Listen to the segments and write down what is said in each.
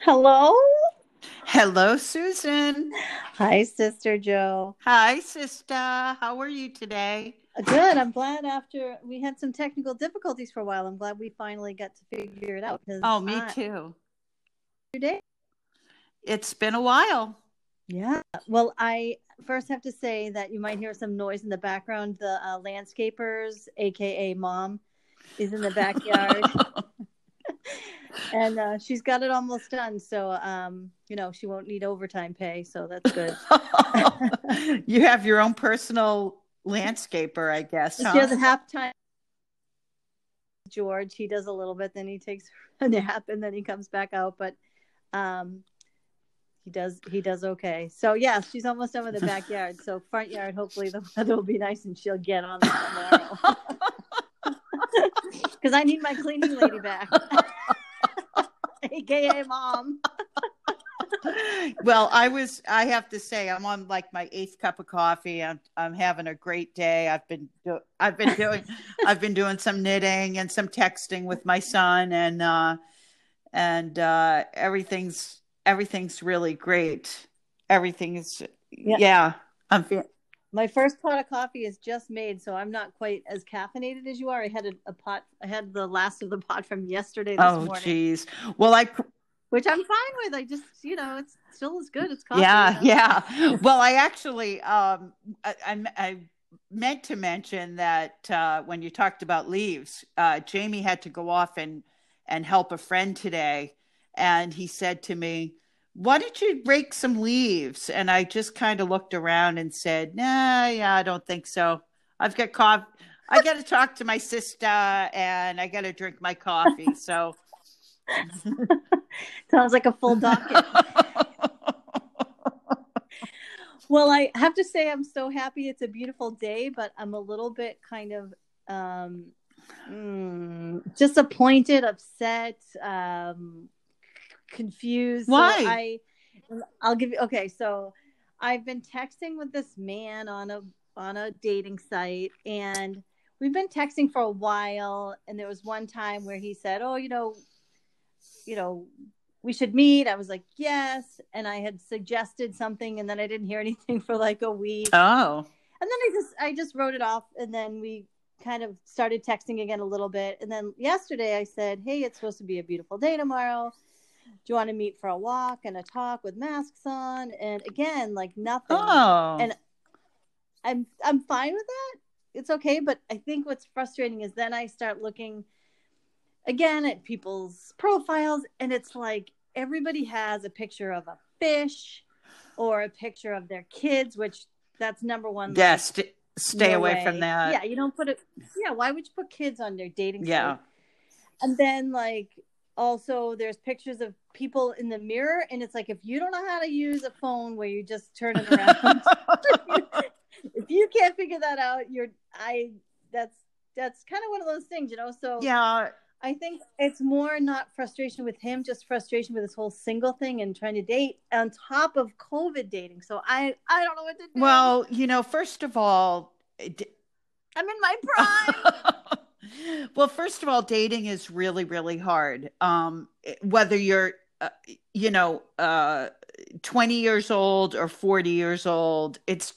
Hello? Hello, Susan. Hi, Sister Joe. Hi, sister. How are you today? Good. I'm glad after we had some technical difficulties for a while, I'm glad we finally got to figure it out because Oh, me too. today. It's been a while. Yeah. Well, I first have to say that you might hear some noise in the background. The landscapers, aka mom, is in the backyard and she's got it almost done. So, she won't need overtime pay. So that's good. You have your own personal landscaper, I guess, She huh? doesn't have time. George, he does a little bit, then he takes a nap and then he comes back out. But um, he does okay. So yeah, she's almost done with the backyard. So front yard, hopefully the weather will be nice and she'll get on that tomorrow. Because I need my cleaning lady back, aka mom. Well, I have to say, I'm on like my eighth cup of coffee. I'm having a great day. I've been doing some knitting and some texting with my son, and everything's really great. Everything's Yeah. yeah. I'm My first pot of coffee is just made, so I'm not quite as caffeinated as you are. I had a pot. I had the last of the pot from yesterday this Oh, morning, geez. Well, which I'm fine with. I just, it's still as good. It's coffee. yeah, yeah. Well, I actually, I meant to mention that when you talked about leaves, Jamie had to go off and help a friend today, and he said to me, "Why don't you rake some leaves?" And I just kind of looked around and said, "Nah, yeah, I don't think so. I've got coffee. I got to talk to my sister, and I got to drink my coffee." So. Sounds like a full docket. Well, I have to say I'm so happy it's a beautiful day, but I'm a little bit kind of disappointed, upset, confused. So Why? I'll give you okay, so I've been texting with this man on a dating site, and we've been texting for a while, and there was one time where he said, "Oh, you know, we should meet." I was like, yes. And I had suggested something and then I didn't hear anything for like a week. Oh. And then I just wrote it off and then we kind of started texting again a little bit. And then yesterday I said, "Hey, it's supposed to be a beautiful day tomorrow. Do you want to meet for a walk and a talk with masks on?" And again, like nothing. Oh. And I'm fine with that. It's okay, but I think what's frustrating is then I start looking again at people's profiles and it's like everybody has a picture of a fish or a picture of their kids, which that's number one, Yeah, like stay no away from way. that. Yeah, you don't put it. Yeah, why would you put kids on their dating Yeah. site? And then like also there's pictures of people in the mirror and it's like if you don't know how to use a phone where you just turn it around, if you can't figure that out, that's kind of one of those things. So Yeah. I think it's more not frustration with him, just frustration with this whole single thing and trying to date on top of COVID dating. So I don't know what to do. Well, first of all, I'm in my prime. well, first of all, dating is really, really hard. Whether you're, you know, uh, 20 years old or 40 years old,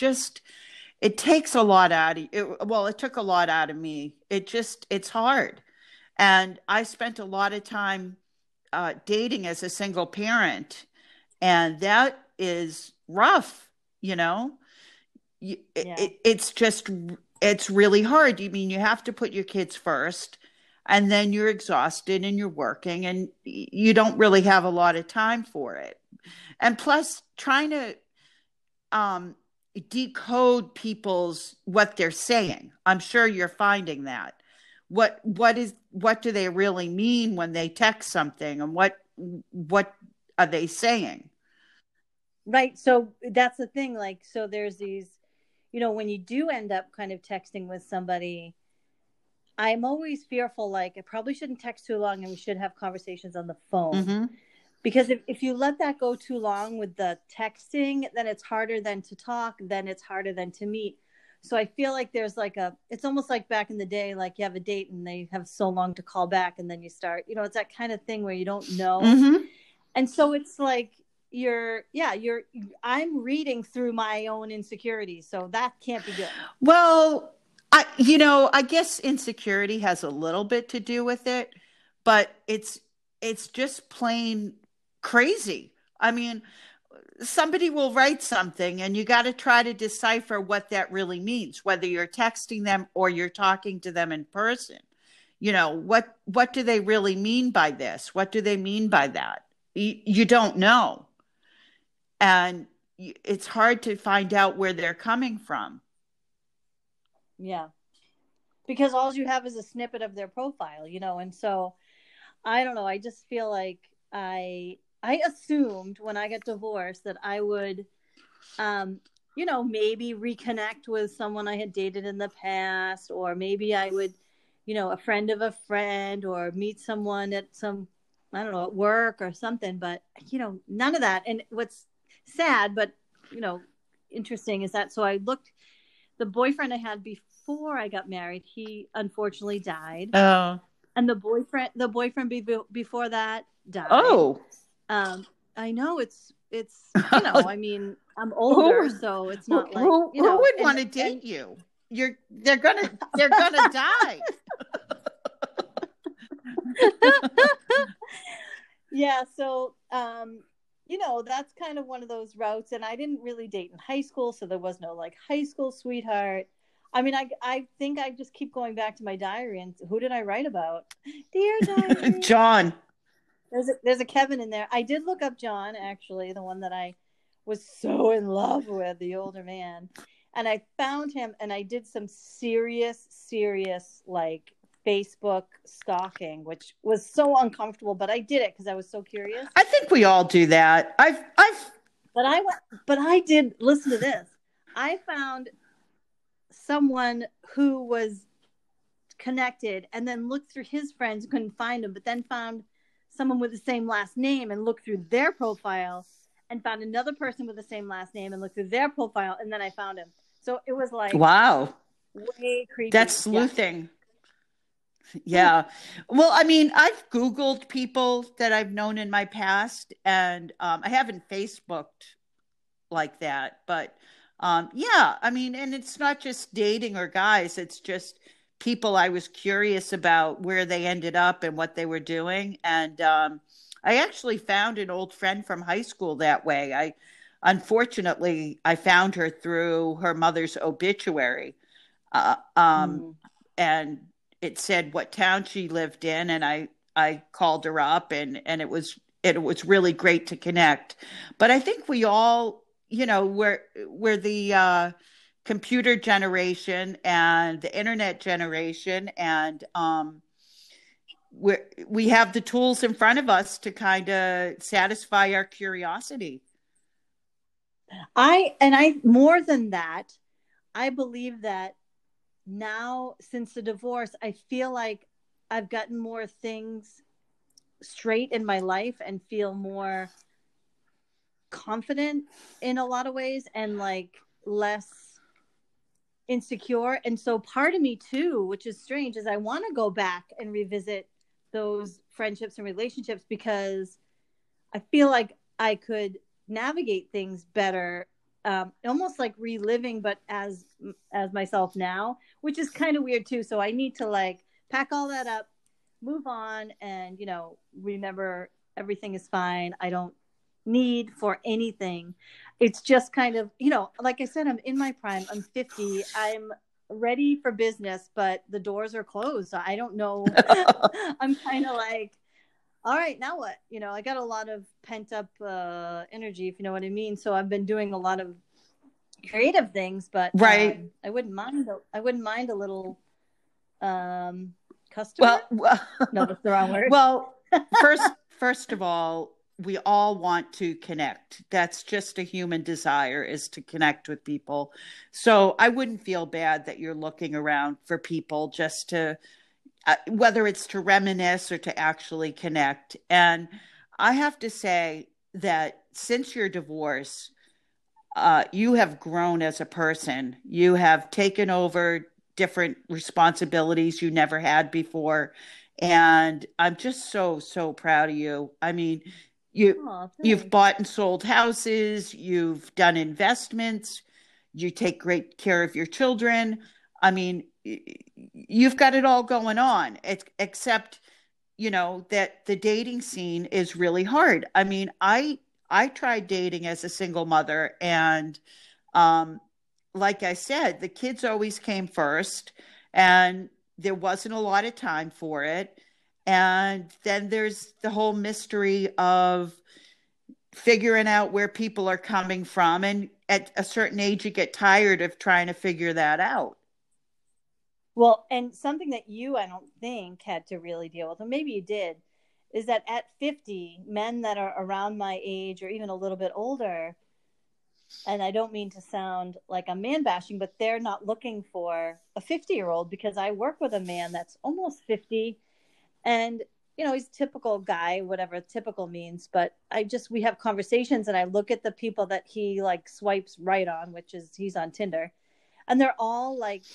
it takes a lot out of it. Well, it took a lot out of me. It's hard. And I spent a lot of time dating as a single parent, and that is rough, you know. Yeah. It's really hard. You mean you have to put your kids first, and then you're exhausted and you're working, and you don't really have a lot of time for it. And plus, trying to um, decode people's what they're saying. I'm sure you're finding that. What do they really mean when they text something, and what are they saying? Right. So that's the thing. Like, so there's these, when you do end up kind of texting with somebody, I'm always fearful, like, I probably shouldn't text too long and we should have conversations on the phone. Mm-hmm. Because if you let that go too long with the texting, then it's harder than to talk, then it's harder than to meet. So I feel like there's like it's almost like back in the day, like you have a date and they have so long to call back and then you start, it's that kind of thing where you don't know. Mm-hmm. And so it's like I'm reading through my own insecurities, so that can't be good. Well, I guess insecurity has a little bit to do with it, but it's just plain crazy. I mean, somebody will write something and you got to try to decipher what that really means, whether you're texting them or you're talking to them in person. What do they really mean by this? What do they mean by that? You don't know. And it's hard to find out where they're coming from. Yeah. Because all you have is a snippet of their profile, and so I don't know. I just feel like I assumed when I got divorced that I would, maybe reconnect with someone I had dated in the past, or maybe I would, a friend of a friend, or meet someone at some, I don't know, at work or something. But, none of that. And what's sad, but, interesting is that, so I looked, the boyfriend I had before I got married, he unfortunately died. Oh. And the boyfriend before that died. Oh. I know it's I mean, I'm older, so it's not like who would want to date you? They're gonna die. Yeah, so that's kind of one of those routes, and I didn't really date in high school, so there was no like high school sweetheart. I mean, I think I just keep going back to my diary, and who did I write about? Dear diary. John. There's a Kevin in there. I did look up John, actually, the one that I was so in love with, the older man. And I found him, and I did some serious, like, Facebook stalking, which was so uncomfortable, but I did it because I was so curious. I think we all do that. But I did, listen to this. I found someone who was connected and then looked through his friends, couldn't find him, but then found someone with the same last name and looked through their profile and found another person with the same last name and looked through their profile, and then I found him. So it was like, wow, way creepy. That's sleuthing. Yeah. Well, I mean, I've Googled people that I've known in my past, and I haven't Facebooked like that, but yeah, I mean, and it's not just dating or guys, it's just people I was curious about where they ended up and what they were doing. And I actually found an old friend from high school that way. Unfortunately, I found her through her mother's obituary. And it said what town she lived in, and I called her up, and it was really great to connect. But I think we all, we're the computer generation and the internet generation, and we have the tools in front of us to kind of satisfy our curiosity. I more than that, I believe that now, since the divorce, I feel like I've gotten more things straight in my life and feel more confident in a lot of ways, and like less insecure. And so part of me too, which is strange, is I want to go back and revisit those friendships and relationships, because I feel like I could navigate things better, almost like reliving, but as myself now, which is kind of weird too. So I need to like pack all that up, move on, and remember everything is fine. I don't need for anything. It's just kind of, like I said, I'm in my prime. I'm 50. I'm ready for business, but the doors are closed. So I don't know. I'm kind of like, all right, now what? I got a lot of pent up energy, if you know what I mean. So I've been doing a lot of creative things, but right. I wouldn't mind a little customer. Well, no, that's the wrong word. Well, first of all, we all want to connect. That's just a human desire, is to connect with people. So I wouldn't feel bad that you're looking around for people just to, whether it's to reminisce or to actually connect. And I have to say that since your divorce, you have grown as a person. You have taken over different responsibilities you never had before. And I'm just so, so proud of you. I mean, You Oh, you've thanks. bought and sold houses, you've done investments, you take great care of your children. I mean, you've got it all going on. Except, that the dating scene is really hard. I mean, I tried dating as a single mother, and um like I said, the kids always came first, and there wasn't a lot of time for it. And then there's the whole mystery of figuring out where people are coming from. And at a certain age, you get tired of trying to figure that out. Well, and something that you, I don't think, had to really deal with, or maybe you did, is that at 50, men that are around my age or even a little bit older, and I don't mean to sound like I'm man bashing, but they're not looking for a 50-year-old, because I work with a man that's almost 50, and he's a typical guy, whatever typical means. But we have conversations, and I look at the people that he like swipes right on, which is he's on Tinder, and they're all like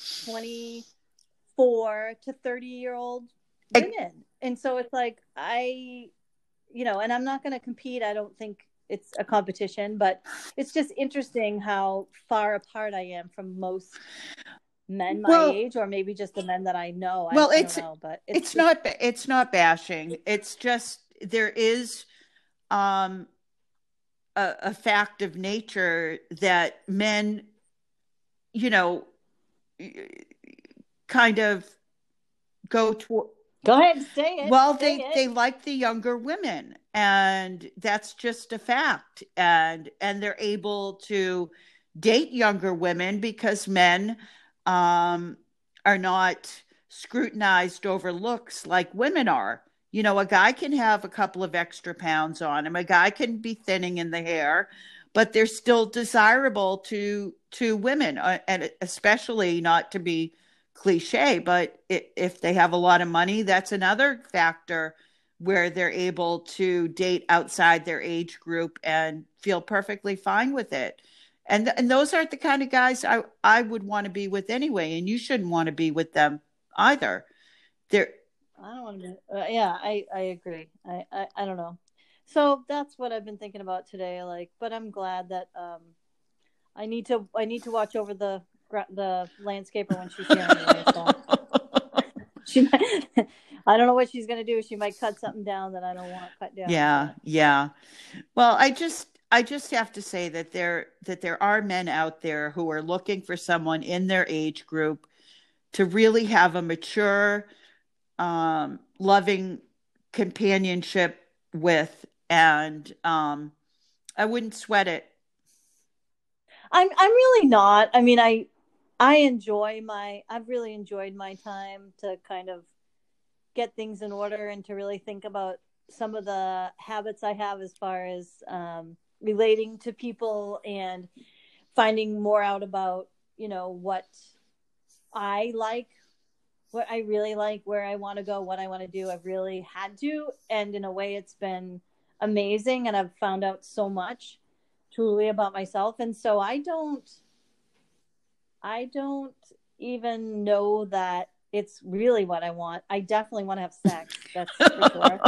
24 to 30-year-old women. And so it's like, and I'm not going to compete. I don't think it's a competition, but it's just interesting how far apart I am from most men my Well, age, or maybe just the men that I know. well, I don't know, but it's not bashing. It's just there is um a fact of nature that men, you know, kind of go to. Go ahead and say it. Well, Say they it. like the younger women, and that's just a fact. And they're able to date younger women because men are not scrutinized over looks like women are. A guy can have a couple of extra pounds on him. A guy can be thinning in the hair, but they're still desirable to women, and especially, not to be cliche, but if they have a lot of money, that's another factor where they're able to date outside their age group and feel perfectly fine with it. And those aren't the kind of guys I would want to be with anyway, and you shouldn't want to be with them either. They're I don't want to. Yeah, I agree. I don't know. So that's what I've been thinking about today. Like, but I'm glad that I need to watch over the landscaper when she's here anyway. So she might, I don't know what she's gonna do. She might cut something down that I don't want cut down. yeah, But yeah. Well, I just have to say that there are men out there who are looking for someone in their age group to really have a mature, loving companionship with, and I wouldn't sweat it. I'm really not. I mean, I've really enjoyed my time to kind of get things in order and to really think about some of the habits I have as far as relating to people and finding more out about, what I like, what I really like, where I want to go, what I want to do. I've really had to. And in a way, it's been amazing. And I've found out so much truly about myself. And so I don't even know that it's really what I want. I definitely want to have sex. That's for sure.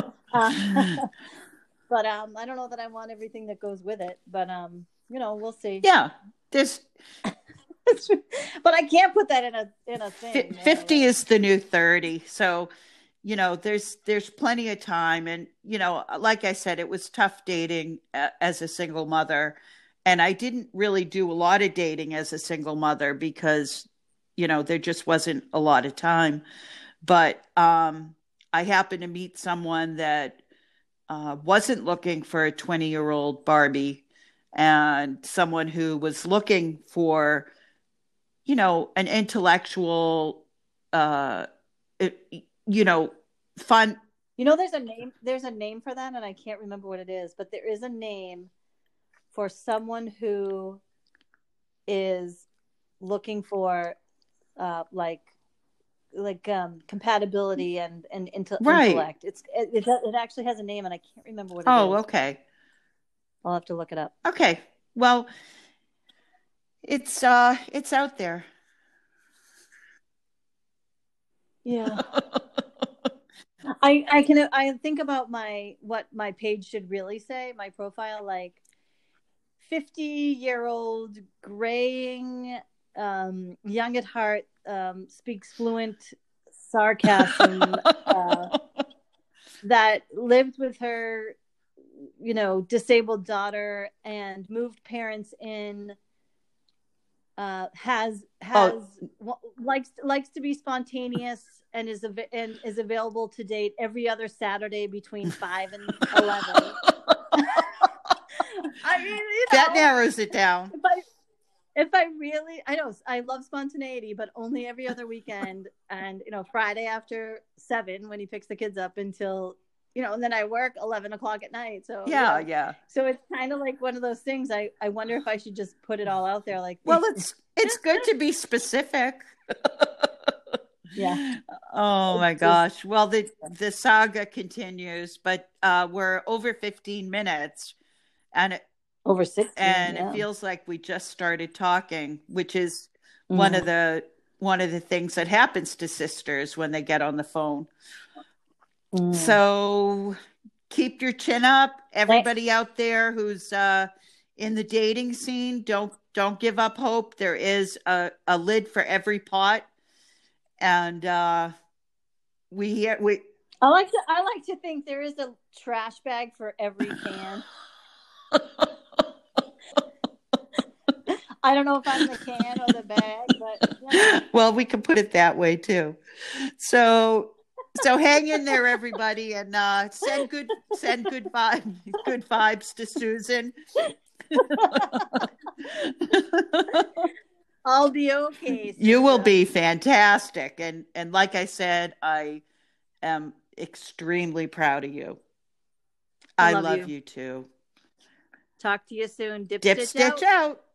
But I don't know that I want everything that goes with it. But we'll see. Yeah, there's But I can't put that in a thing. 50 is the new 30. So, there's plenty of time. And, like I said, it was tough dating as a single mother. And I didn't really do a lot of dating as a single mother because, there just wasn't a lot of time. But I happened to meet someone that wasn't looking for a 20-year-old Barbie, and someone who was looking for, an intellectual, uh, you know, fun. There's a name for that, and I can't remember what it is, but there is a name for someone who is looking for like compatibility and Right. intellect. It actually has a name, and I can't remember what it Oh, is. okay. I'll have to look it up. Okay. Well, it's out there. Yeah. I think about what my page should really say, my profile, like 50-year-old graying, young at heart, speaks fluent sarcasm, that lived with her, disabled daughter and moved parents in, has likes to be spontaneous and is available to date every other Saturday between 5 and 11. I mean, that narrows it down. If I really, I know I love spontaneity, but only every other weekend, and Friday after 7 when he picks the kids up until and then I work 11 o'clock at night. So yeah. So it's kind of like one of those things. I wonder if I should just put it all out there. Like, well, it's good to be specific. Yeah. Oh my gosh. Well, the saga continues, but we're over 15 minutes, and over 16, and it feels like we just started talking, which is one of the things that happens to sisters when they get on the phone. So keep your chin up, everybody out there who's in the dating scene. Don't give up hope. There is a lid for every pot, and I like to think there is a trash bag for every can. I don't know if I'm the can or the bag, but well, we can put it that way too. So hang in there, everybody, and send good vibes to Susan. I'll be okay. Susan. You will be fantastic, and like I said, I am extremely proud of you. I love you too. Talk to you soon. Dip stitch out.